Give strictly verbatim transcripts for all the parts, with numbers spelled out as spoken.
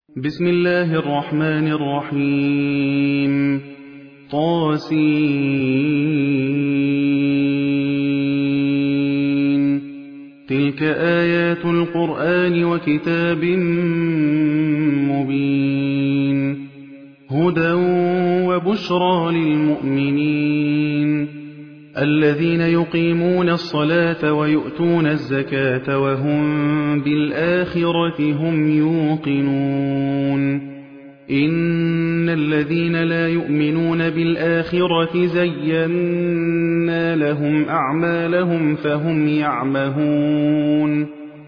بسم الله الرحمن الرحيم طاسين تلك آيات القرآن وكتاب مبين هدى وبشرى للمؤمنين الذين يقيمون الصلاة ويؤتون الزكاة وهم بالآخرة هم يوقنون إن الذين لا يؤمنون بالآخرة زينا لهم أعمالهم فهم يعمهون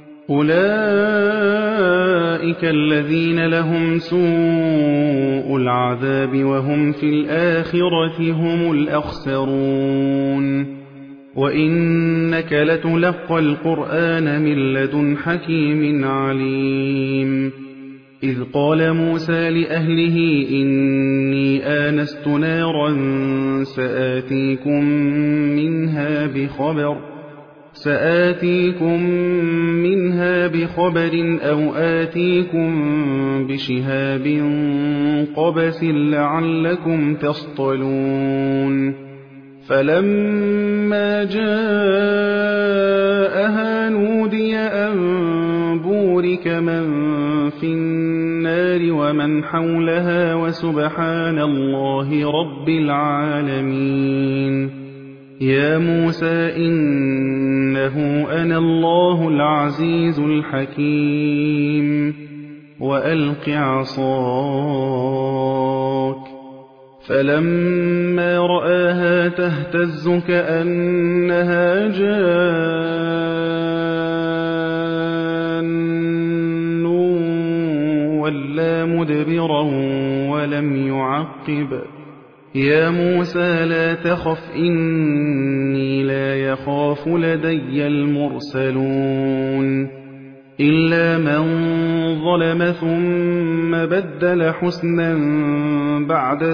أولئك الذين لهم سوء العذاب وهم في الآخرة هم الأخسرون وإنك لتلقى القرآن من لدن حكيم عليم إذ قال موسى لأهله إني آنست نارا سآتيكم منها بخبر سآتيكم منها بخبر أو آتيكم بشهاب قبس لعلكم تصطلون فلما جاءها نودي أن بورك من في النار ومن حولها وسبحان الله رب العالمين يا موسى إنه أنا الله العزيز الحكيم وألق عصاك فلما رآها تهتز كأنها جان ولا مدبرا ولم يعقب يا موسى لا تخف إني لا يخاف لدي المرسلون إلا من ظلم ثم بدل حسنا بعد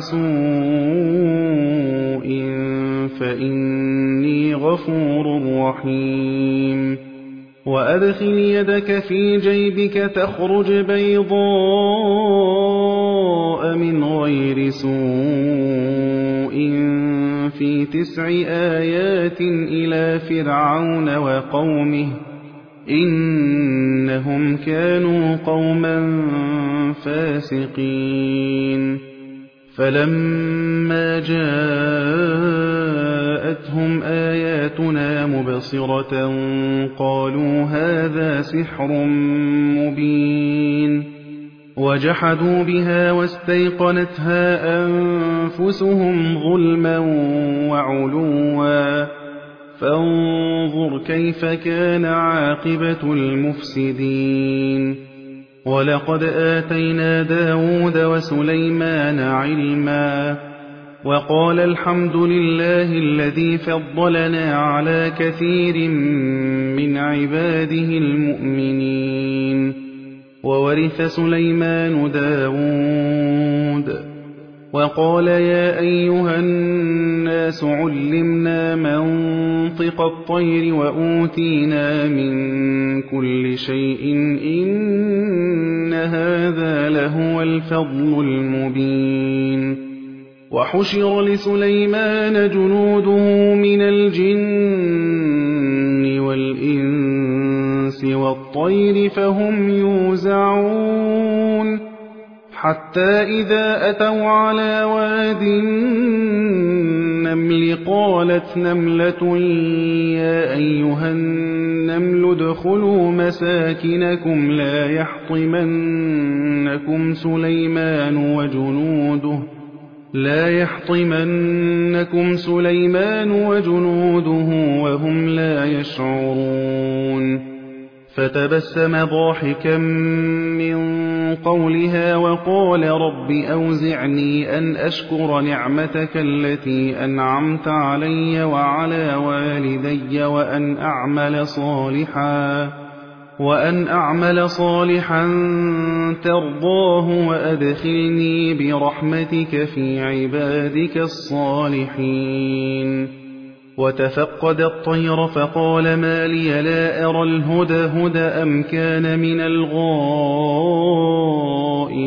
سوء فإني غفور رحيم وأدخل يدك في جيبك تخرج بيضاء من غير سوء في تسع آيات إلى فرعون وقومه إنهم كانوا قوما فاسقين فلما جاءتهم آياتنا مبصرة قالوا هذا سحر مبين وجحدوا بها واستيقنتها أنفسهم ظلما وعلوا فانظر كيف كان عاقبة المفسدين ولقد آتينا داود وسليمان علما وقال الحمد لله الذي فضلنا على كثير من عباده المؤمنين وورث سليمان داود وقال يا أيها الناس علمنا منطق الطير وأوتينا من كل شيء إن هذا لهو الفضل المبين وحشر لسليمان جنوده من الجن والإنس والطير فهم يوزعون حتى إذا أتوا على واد النمل قالت نملة يا أيها النمل ادخلوا مساكنكم لا يحطمنكم سليمان وجنوده لا يحطمنكم سليمان وجنوده وهم لا يشعرون فتبسم ضاحكا من قولها وقال رب أوزعني أن أشكر نعمتك التي أنعمت علي وعلى والدي وأن أعمل صالحا وأن أعمل صالحا ترضاه وأدخلني برحمتك في عبادك الصالحين وتفقد الطير فقال ما لي لا أرى الهدى هدى أم كان من الغائبين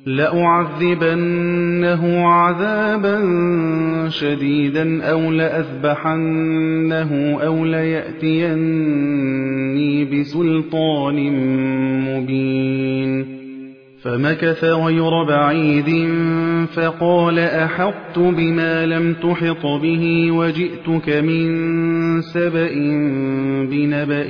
لأعذبنه عذابا شديدا أو لأذبحنه أو ليأتيني بسلطان مبين. فمكث غير بعيد فقال أحطت بما لم تحط به وجئتك من سبأ بنبأ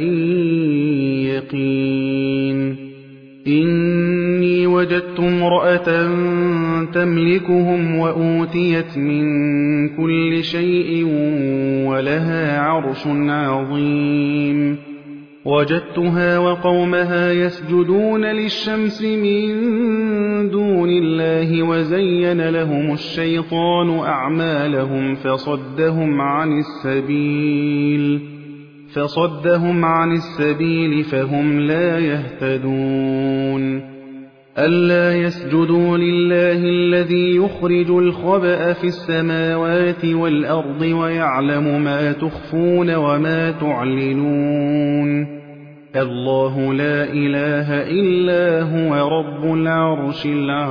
يقين. إني وجدت امرأة تملكهم وأوتيت من كل شيء ولها عرش عظيم. وجدتها وقومها يسجدون للشمس من دون الله وزين لهم الشيطان أعمالهم فصدهم عن السبيل فصدهم عن السبيل فهم لا يهتدون. ألا يسجدوا لله الذي يخرج الخبأ في السماوات والأرض ويعلم ما تخفون وما تعلنون. الله لا إله إلا هو رب العرش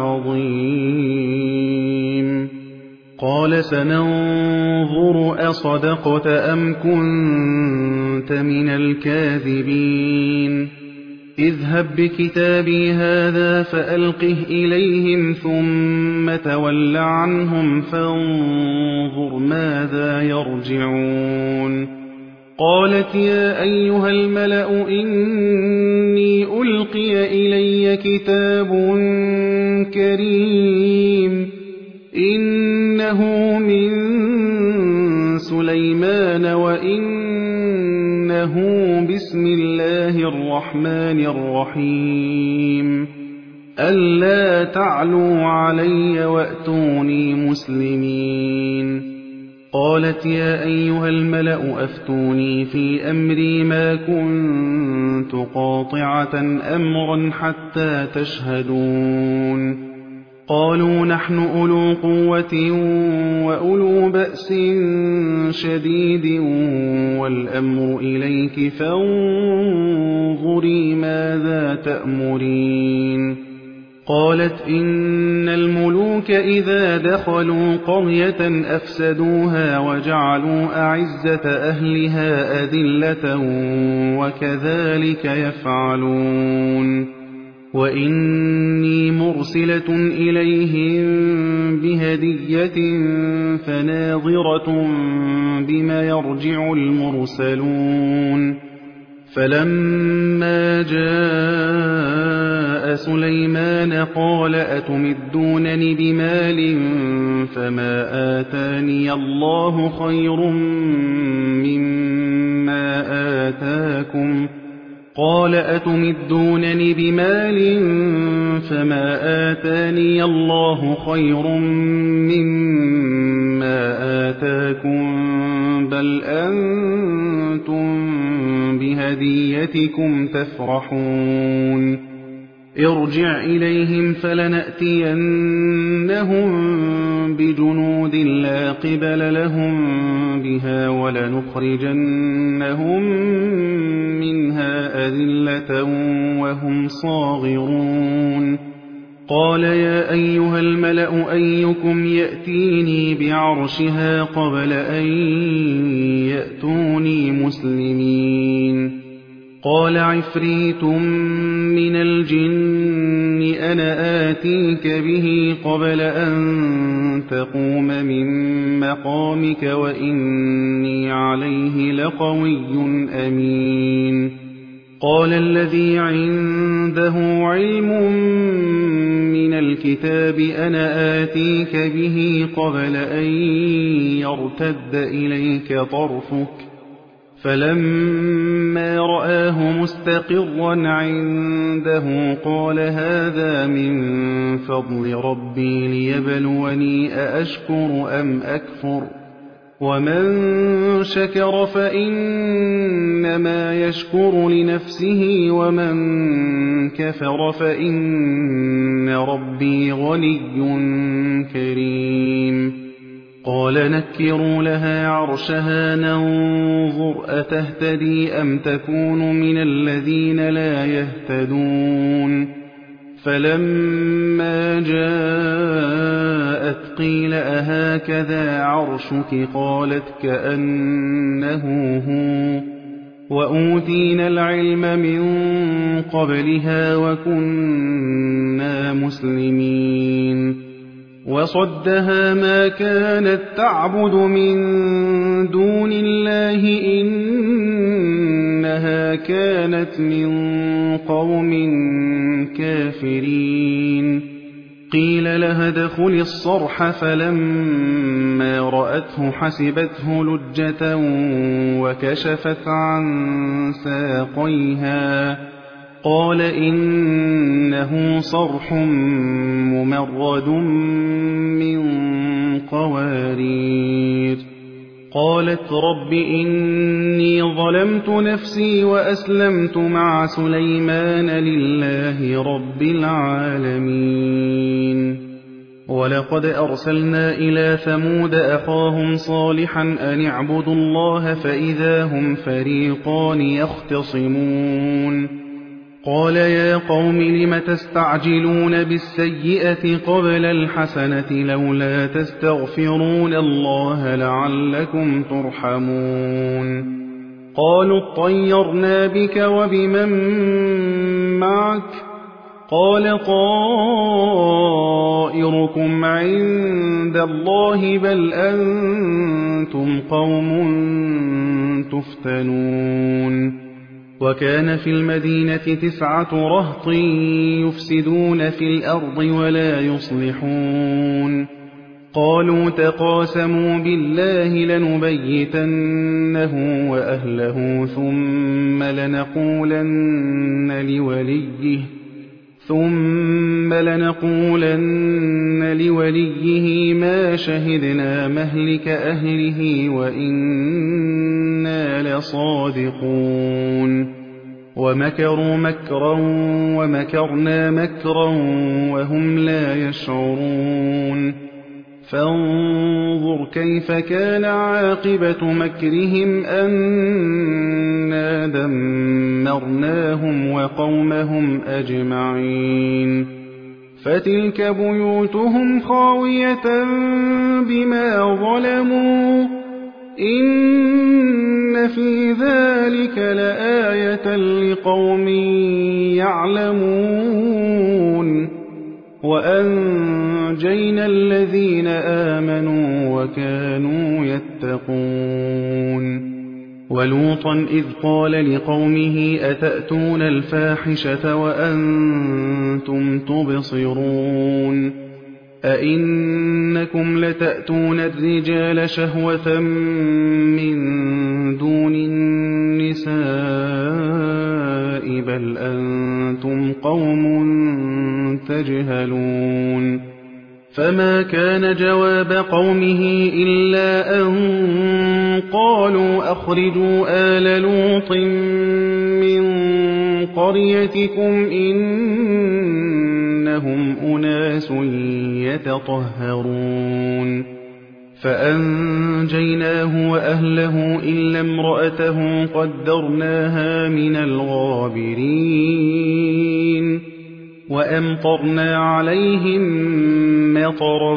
العظيم. قال سننظر أصدقت أم كنت من الكاذبين. اذهب بكتابي هذا فألقه إليهم ثم تول عنهم فانظر ماذا يرجعون. قالت يا أيها الملأ إني ألقي إلي كتاب كريم إنه من سليمان وإنه بسم الله الرحمن الرحيم. ألا تعلوا علي وأتوني مسلمين. قالت يا أيها الملأ أفتوني في أمري ما كنت قاطعة أمرا حتى تشهدون. قالوا نحن أولو قوة وأولو بأس شديد والأمر إليك فانظري ماذا تأمرين. قالت إن الملوك إذا دخلوا قرية أفسدوها وجعلوا أعزة أهلها أذلة وكذلك يفعلون. وإني مرسلة إليهم بهدية فناظرة بما يرجع المرسلون. فلما جاء سليمان قال أتمدونني بمال فما آتاني الله خير مما آتاكم قال أتمدونني بمال فما آتاني الله خير مما آتاكم بل أنتم بهديتكم تفرحون. ارجع إليهم فلنأتينهم بجنود لا قبل لهم بها ولنخرجنهم منها أذلة وهم صاغرون. قال يا أيها الملأ أيكم يأتيني بعرشها قبل أن يأتوني مسلمين. قال عفريت من الجن أنا آتيك به قبل أن تقوم من مقامك وإني عليه لقوي أمين. قال الذي عنده علم من الكتاب أنا آتيك به قبل أن يرتد إليك طرفك فلما رآه مستقرا عنده قال هذا من فضل ربي ليبلوني أأشكر أم أكفر ومن شكر فإنما يشكر لنفسه ومن كفر فإن ربي غني كريم. قال نكروا لها عرشها ننظر أتهتدي أم تكون من الذين لا يهتدون. فَلَمَّا جَاءَتْ قِيلَ أَهَٰكَذَا عَرْشُكِ ۖ قَالَتْ كَأَنَّهُ هُوَ ۚ وَأُوتِينَا الْعِلْمَ مِن قَبْلِهَا وَكُنَّا مُسْلِمِينَ وَصَدَّهَا مَا كَانَت تَّعْبُدُ مِن دُونِ اللَّهِ ۖ إِنَّهَا كَانَتْ مِن قَوْمٍ كَافِرِينَ قِيلَ لَهَا ادْخُلِي الصَّرْحَ فَلَمَّا رَأَتْهُ حَسِبَتْهُ لُجَّةً وَكَشَفَتْ عَن سَاقَيْهَا قَالَ إِنَّهُ صَرْحٌ مُّمَرَّدٌ مِّن قَوَارِيرَ قَالَتْ رَبِّ إِنِّي ظَلَمْتُ نَفْسِي وَأَسْلَمْتُ مَعَ سُلَيْمَانَ لِلَّهِ رَبِّ الْعَالَمِينَ وَلَقَدْ أَرْسَلْنَا إِلَىٰ ثَمُودَ أَخَاهُمْ صَالِحًا أَنِ اعْبُدُوا اللَّهَ فَإِذَا هُمْ فَرِيقَانِ يَخْتَصِمُونَ قَالَ يَا قَوْمِ لِمَ تَسْتَعْجِلُونَ بِالسَّيِّئَةِ قَبْلَ الْحَسَنَةِ لَوْلَا تَسْتَغْفِرُونَ اللَّهَ لَعَلَّكُمْ تُرْحَمُونَ قَالُوا اطَّيَّرْنَا بِكَ وَبِمَن مَّعَكَ ۚ قَالَ طَائِرُكُمْ عِندَ اللَّهِ بَلْ أَنتُمْ قَوْمٌ تُفْتَنُونَ وَكَانَ فِي الْمَدِينَةِ تِسْعَةُ رَهْطٍ يُفْسِدُونَ فِي الْأَرْضِ وَلَا يُصْلِحُونَ قَالُوا تَقَاسَمُوا بِاللَّهِ لَنُبَيِّتَنَّهُ وَأَهْلَهُ ثُمَّ لَنَقُولَنَّ لِوَلِيِّهِ ثُمَّ لَنَقُولَنَّ لِوَلِيِّهِ مَا شَهِدْنَا مَهْلِكَ أَهْلِهِ وَإِنَّا لَصَادِقُونَ وَمَكَرُوا مَكْرًا وَمَكَرْنَا مَكْرًا وَهُمْ لَا يَشْعُرُونَ فَانظُرْ كَيْفَ كَانَ عَاقِبَةُ مَكْرِهِمْ أَنَّا دَمَّرْنَاهُمْ وَقَوْمَهُمْ أَجْمَعِينَ فَتِلْكَ بُيُوتُهُمْ خَاوِيَةً بِمَا ظَلَمُوا إِنَّ فِي ذَلِكَ لَآيَةً لِقَوْمٍ يَعْلَمُونَ وَأَنجَيْنَا الَّذِينَ آمَنُوا وَكَانُوا يَتَّقُونَ وَلُوطًا إِذْ قَالَ لِقَوْمِهِ أَتَأْتُونَ الْفَاحِشَةَ وَأَنتُمْ تُبْصِرُونَ أَئِنَّكُمْ لَتَأْتُونَ الرِّجَالَ شَهْوَةً مِّن دُونِ النِّسَاءِ بَلْ أَنتُمْ قَوْمٌ تَجْهَلُونَ فَمَا كَانَ جَوَابَ قَوْمِهِ إِلَّا أَن قَالُوا أَخْرِجُوا آلَ لُوطٍ مِّن قَرْيَتِكُمْ إِنَّهُمْ أُنَاسٌ يَتَطَهَّرُونَ فَأَنجَيْنَاهُ وَأَهْلَهُ إِلَّا امْرَأَتَهُ قَدَّرْنَاهَا مِنَ الْغَابِرِينَ وَأَمْطَرْنَا عَلَيْهِم مَّطَرًا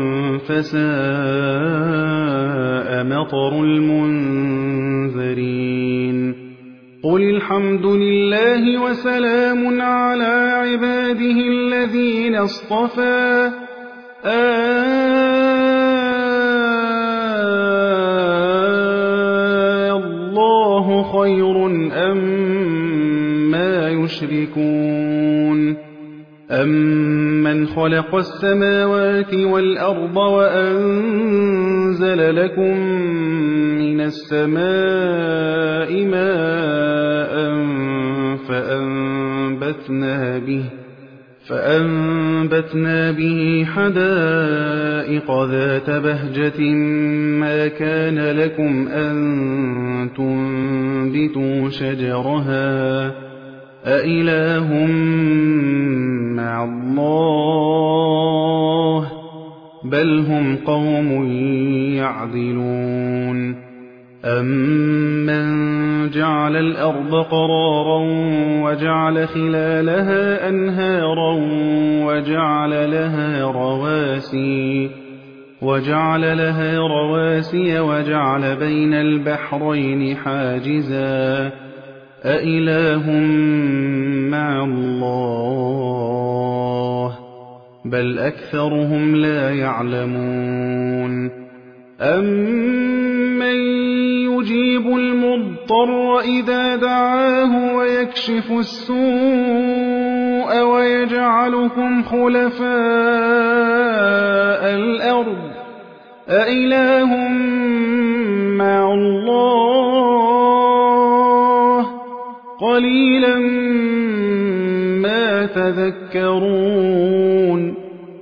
فَسَاءَ مَطَرُ الْمُنذَرِينَ قُلِ الْحَمْدُ لِلَّهِ وَسَلَامٌ عَلَىٰ عِبَادِهِ الَّذِينَ اصْطَفَىٰ آللَّهُ خَيْرٌ أَمَّا يُشْرِكُونَ أَمَّنْ خَلَقَ السَّمَاوَاتِ وَالْأَرْضَ وَأَنزَلَ لَكُم مِّنَ السَّمَاءِ مَاءً فَأَنبَتْنَا بِهِ فَأَنبَتْنَا بِهِ حَدَائِقَ ذَاتَ بَهْجَةٍ مَّا كَانَ لَكُمْ أَن تُنبِتُوا شَجَرَهَا أَإِلَٰهٌ مَّعَ اللَّهِ بَلْ هُمْ قَوْمٌ يَعْدِلُونَ أَمَّن جَعَلَ الْأَرْضَ قَرَارًا وَجَعَلَ وجعل خلالها أنهارا وجعل لها رواسي وجعل لها رواسي وجعل بين البحرين حاجزا أإله مع الله بل أكثرهم لا يعلمون أمن يجيب المضطر إذا دعاه ويكشف السوء ويجعلكم خلفاء الأرض أإله مع الله قليلا ما تذكرون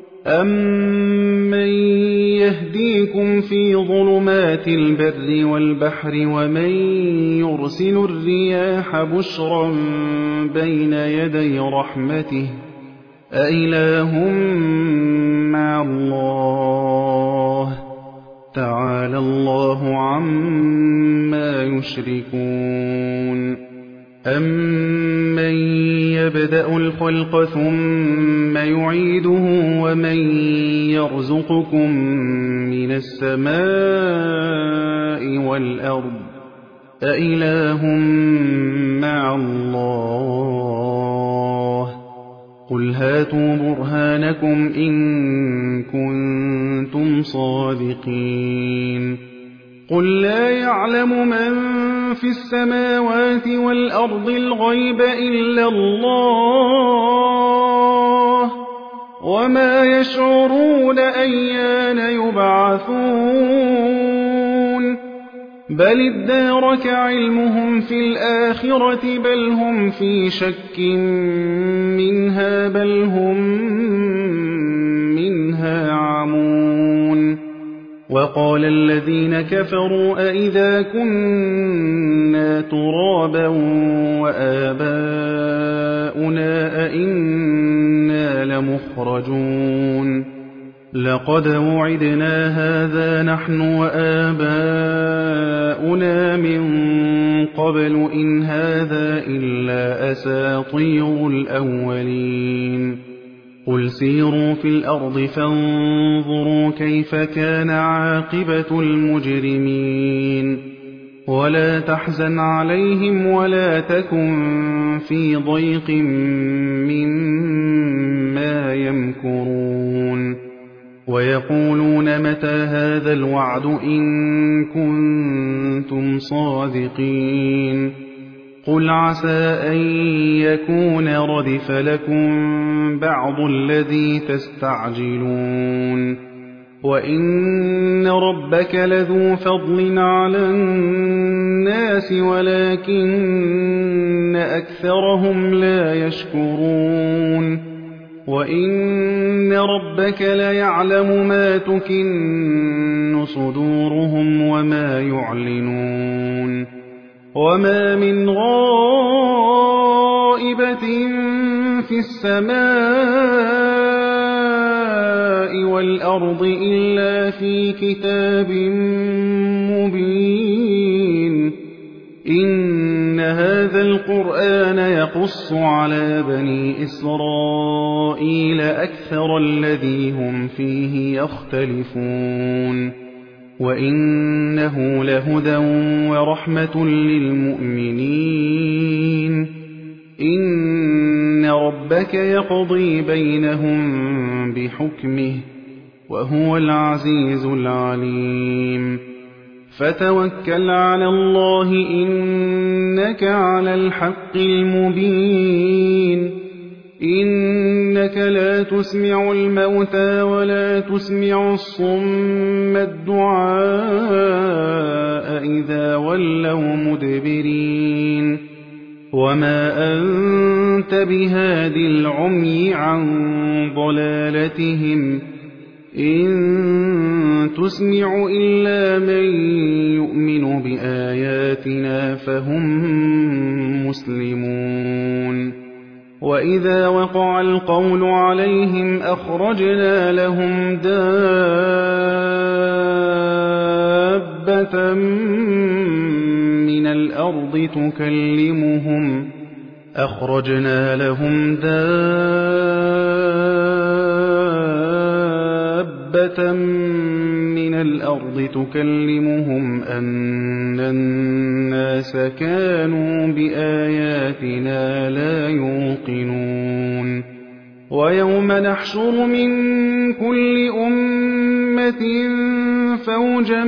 أمن يهديكم في ظلمات البر والبحر ومن يرسل الرياح بشرا بين يدي رحمته أإله مع الله تعالى الله عما يشركون أمن يبدأ الخلق ثم يعيده ومن يرزقكم من السماء والأرض أإله مع الله قل هاتوا برهانكم إن كنتم صادقين قل لا يعلم من في السماوات والأرض الغيب إلا الله وما يشعرون أيان يبعثون بل ادارك علمهم في الآخرة بل هم في شك منها بل هم منها عمون وقال الذين كفروا أئذا كنا ترابا وآباؤنا أئنا لمخرجون لقد وعدنا هذا نحن وآباؤنا من قبل إن هذا إلا أساطير الأولين قل سيروا في الأرض فانظروا كيف كان عاقبة المجرمين ولا تحزن عليهم ولا تكن في ضيق مما يمكرون ويقولون متى هذا الوعد إن كنتم صادقين قل عسى أن يكون ردف لكم بعض الذي تستعجلون وإن ربك لذو فضل على الناس ولكن أكثرهم لا يشكرون وإن ربك ليعلم ما تكن صدورهم وما يعلنون وما من غائبة في السماء والأرض إلا في كتاب مبين إن هذا القرآن يقص على بني إسرائيل أكثر الذي هم فيه يختلفون وإنه لهدى ورحمة للمؤمنين إن ربك يقضي بينهم بحكمه وهو العزيز العليم فتوكل على الله إنك على الحق المبين إنك لا تسمع الموتى ولا تسمع الصم الدعاء إذا ولوا مدبرين وما أنت بهاد العمي عن ضلالتهم إن تسمع إلا من يؤمن بآياتنا فهم مسلمون وإذا وقع القول عليهم أخرجنا لهم دابة من الأرض تكلمهم أخرجنا لهم دابة من الأرض تكلمهم أن الناس كانوا بآياتنا لا يوقنون ويوم نحشر من كل أمة فوجا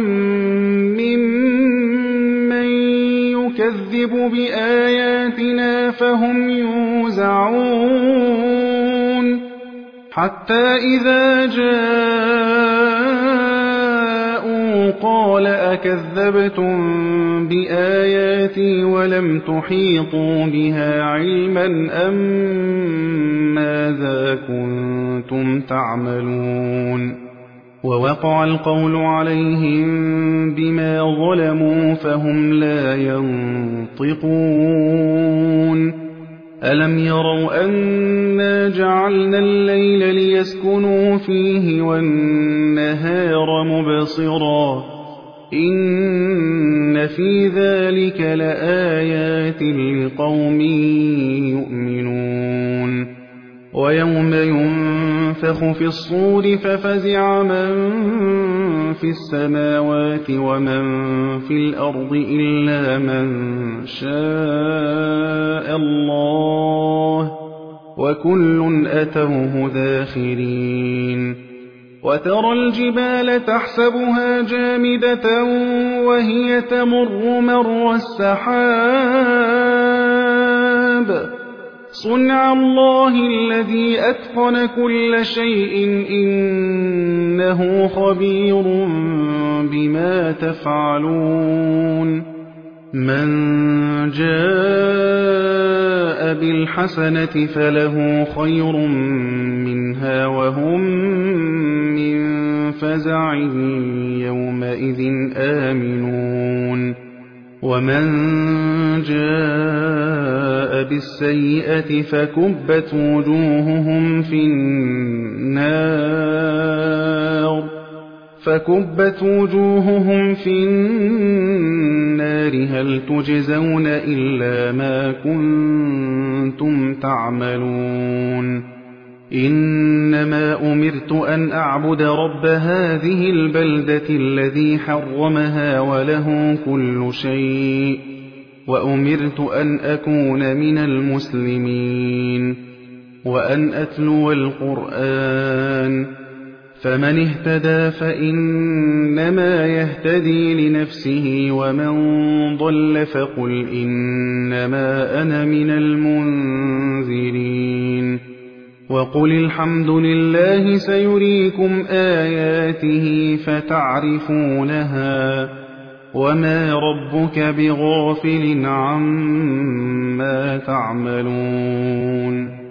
ممن يكذب بآياتنا فهم يوزعون حتى إذا جاءوا قال أكذبتم بآياتي ولم تحيطوا بها علما أم ماذا كنتم تعملون ووقع القول عليهم بما ظلموا فهم لا ينطقون ألم يروا أنا جعلنا الليل ليسكنوا فيه والنهار مبصرا إن في ذلك لآيات لقوم يؤمنون ويوم ينفخ في الصور ففزع من في السماوات ومن في الأرض إلا من شاء الله وكل أتوه داخرين وترى الجبال تحسبها جامدة وهي تمر مر السحاب صنع الله الذي أتقن كل شيء إنه خبير بما تفعلون من جاء بالحسنة فله خير منها وهم من فزع يومئذ آمنون ومن جاء بالسيئة فكبت وجوههم في النار فكبت وجوههم في النار هل تجزون إلا ما كنتم تعملون إنما أمرت أن أعبد رب هذه البلدة الذي حرمها وله كل شيء وأمرت أن أكون من المسلمين وأن أتلو القرآن فمن اهتدى فإنما يهتدي لنفسه ومن ضل فقل إنما أنا من المنذرين وقل الحمد لله سيريكم آياته فتعرفونها وما ربك بغافل عما تعملون